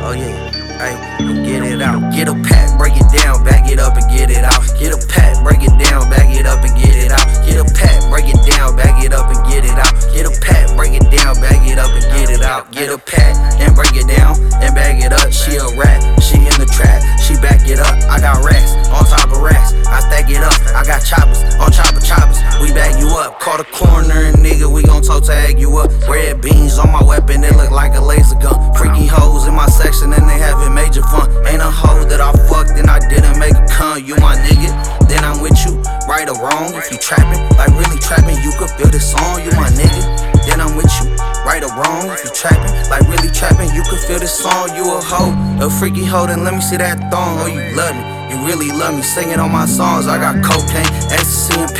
Oh yeah, hey, get it out. Get a pack, break it down, back it up and get it out. Get a pack, break it down, back it up and get it out. Get a pack, break it down, back it up and get it out. Get a pack, break it down, back it up and get it out. Get a pack and break it down and bag it up. She a rat, she in the trap, she back it up. I got racks on top of racks, I stack it up. I got choppers on choppers, we bag you up. Call the coroner, nigga, we gon' toe tag you up. Red beans on my weapon, it look like a laser gun. Freaky hoes in my section and they having major fun. Ain't a hoe that I fucked and I didn't make a con. You my nigga, then I'm with you, right or wrong. If you trapping, like really trapping, you could feel this song. You my nigga, then I'm with you, right or wrong. If you trapping, like really trapping, you could feel this song. You a hoe, a freaky hoe, then let me see that thong. Oh, you love me, you really love me, singing on my songs. I got cocaine, ecstasy, and